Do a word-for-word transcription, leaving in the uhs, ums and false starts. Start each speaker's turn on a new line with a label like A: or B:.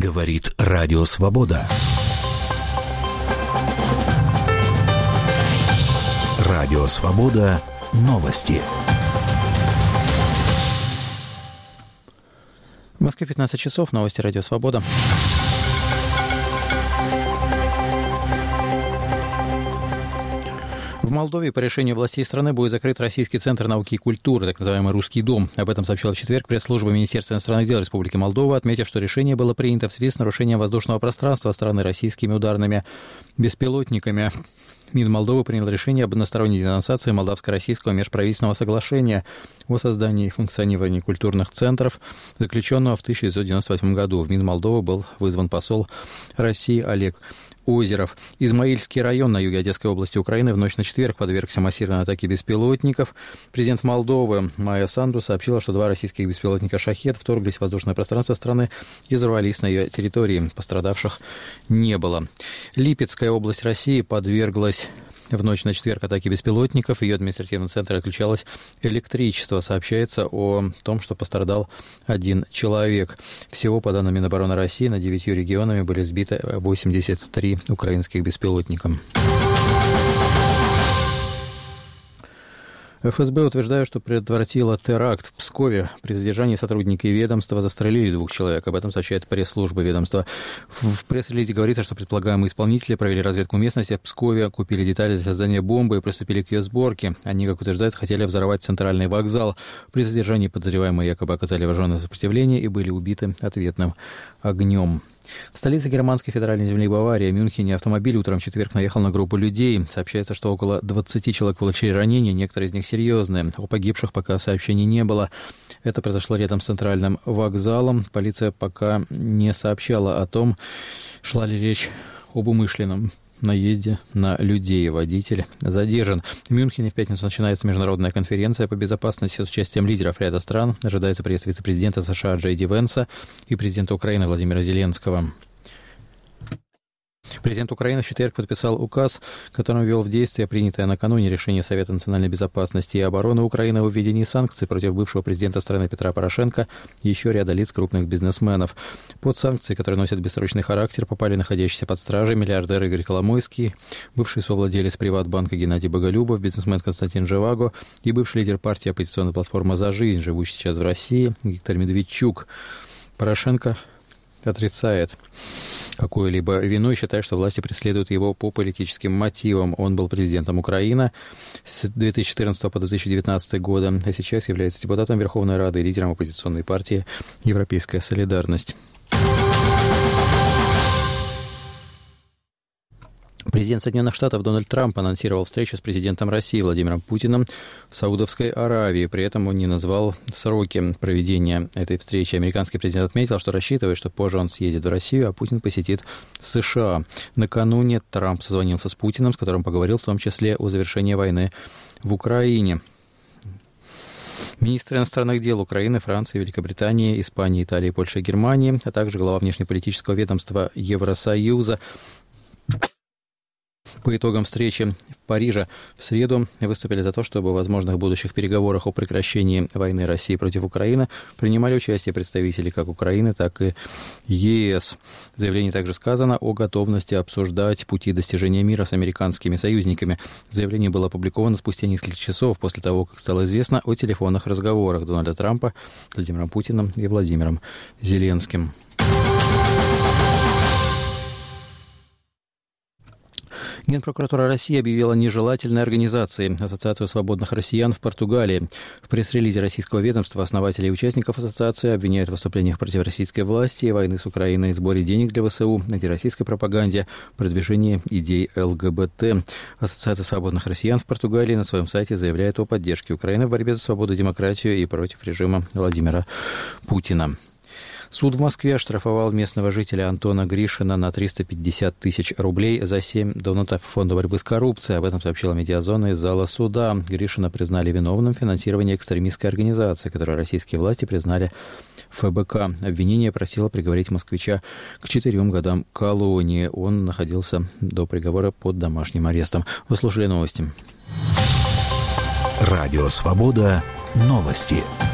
A: Говорит Радио Свобода. Радио Свобода. Новости.
B: В Москве пятнадцать часов. Новости Радио Свобода. В Молдове по решению властей страны будет закрыт Российский центр науки и культуры, так называемый «Русский дом». Об этом сообщила в четверг пресс-служба Министерства иностранных дел Республики Молдова, отметив, что решение было принято в связи с нарушением воздушного пространства страны российскими ударными беспилотниками. МИД Молдовы принял решение об односторонней денонсации молдавско-российского межправительственного соглашения о создании и функционировании культурных центров, заключенного в тысяча девятьсот девяносто восьмом году. В МИД Молдовы был вызван посол России Олег Озеров. Измаильский район на юге Одесской области Украины в ночь на четверг подвергся массированной атаке беспилотников. Президент Молдовы Майя Санду сообщила, что два российских беспилотника «Шахед» вторглись в воздушное пространство страны и взорвались на ее территории. Пострадавших не было. Липецкая область России подверглась в ночь на четверг атаки беспилотников. В ее административном центре отключалось электричество. Сообщается о том, что пострадал один человек. Всего, по данным Минобороны России, над девятью регионами были сбиты восемьдесят три украинских беспилотника. эф эс бэ утверждает, что предотвратила теракт в Пскове. При задержании сотрудники ведомства застрелили двух человек. Об этом сообщает пресс-служба ведомства. В пресс-релизе говорится, что предполагаемые исполнители провели разведку местности в Пскове, купили детали для создания бомбы и приступили к ее сборке. Они, как утверждают, хотели взорвать центральный вокзал. При задержании подозреваемые якобы оказали вооруженное сопротивление и были убиты ответным огнем. В столице германской федеральной земли Баварии, Мюнхене, автомобиль утром в четверг наехал на группу людей. Сообщается, что около двадцати человек получили ранения, некоторые из них серьезные. О погибших пока сообщений не было. Это произошло рядом с центральным вокзалом. Полиция пока не сообщала о том, шла ли речь об умышленном наезде на людей. Водитель задержан. В Мюнхене в пятницу начинается международная конференция по безопасности с участием лидеров ряда стран. Ожидается приезд вице-президента США Джей Ди Венса и президента Украины Владимира Зеленского. Президент Украины в четверг подписал указ, которым ввел в действие принятое накануне решение Совета национальной безопасности и обороны Украины о введении санкций против бывшего президента страны Петра Порошенко и еще ряда лиц крупных бизнесменов. Под санкции, которые носят бессрочный характер, попали находящиеся под стражей миллиардер Игорь Коломойский, бывший совладелец Приватбанка Геннадий Боголюбов, бизнесмен Константин Живаго и бывший лидер партии оппозиционной платформы «За жизнь», живущий сейчас в России, Виктор Медведчук. Порошенко отрицает какую-либо вину и считает, что власти преследуют его по политическим мотивам. Он был президентом Украины с две тысячи четырнадцатого по две тысячи девятнадцатый года, а сейчас является депутатом Верховной Рады и лидером оппозиционной партии «Европейская солидарность». Президент Соединенных Штатов Дональд Трамп анонсировал встречу с президентом России Владимиром Путиным в Саудовской Аравии. При этом он не назвал сроки проведения этой встречи. Американский президент отметил, что рассчитывает, что позже он съедет в Россию, а Путин посетит США. Накануне Трамп созвонился с Путиным, с которым поговорил в том числе о завершении войны в Украине. Министры иностранных дел Украины, Франции, Великобритании, Испании, Италии, Польши и Германии, а также глава внешнеполитического ведомства Евросоюза по итогам встречи в Париже в среду выступили за то, чтобы в возможных будущих переговорах о прекращении войны России против Украины принимали участие представители как Украины, так и е эс. В заявлении также сказано о готовности обсуждать пути достижения мира с американскими союзниками. Заявление было опубликовано спустя несколько часов после того, как стало известно о телефонных разговорах Дональда Трампа с Владимиром Путиным и Владимиром Зеленским. Генпрокуратура России объявила нежелательной организацией Ассоциацию свободных россиян в Португалии. В пресс-релизе российского ведомства основателей и участников ассоциации обвиняют в выступлениях против российской власти и войны с Украиной, сборе денег для вэ эс у, антироссийской пропаганде, продвижении идей эл гэ бэ тэ. Ассоциация свободных россиян в Португалии на своем сайте заявляет о поддержке Украины в борьбе за свободу и демократию и против режима Владимира Путина. Суд в Москве оштрафовал местного жителя Антона Гришина на триста пятьдесят тысяч рублей за семь донатов Фонда борьбы с коррупцией. Об этом сообщила Медиазона из зала суда. Гришина признали виновным в финансировании экстремистской организации, которую российские власти признали эф бэ ка. Обвинение просило приговорить москвича к четырем годам колонии. Он находился до приговора под домашним арестом. Вы слушали новости.
A: Радио «Свобода». Новости.